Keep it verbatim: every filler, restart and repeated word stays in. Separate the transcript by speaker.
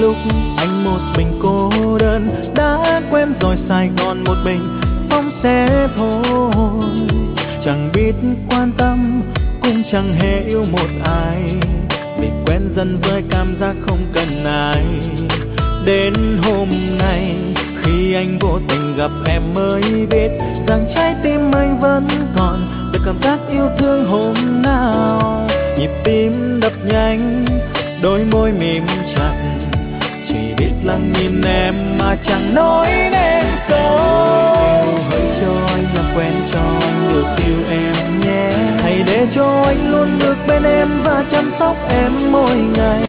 Speaker 1: lúc anh một mình cô đơn, đã quen rồi Sài Gòn một mình phóng xe thôi. Chẳng biết quan tâm cũng chẳng hề yêu một ai, vì quen dần với cảm giác không cần ai. Đến hôm nay khi anh vô tình gặp em mới biết rằng trái tim anh vẫn còn được cảm giác yêu thương hôm nào. Nhịp tim đập nhanh, đôi môi mím chặt, chỉ biết lặng nhìn em mà chẳng nói nên câu. Hãy cho anh làm quen cho anh được yêu em nhé, hãy để cho anh luôn được bên em và chăm sóc em mỗi ngày.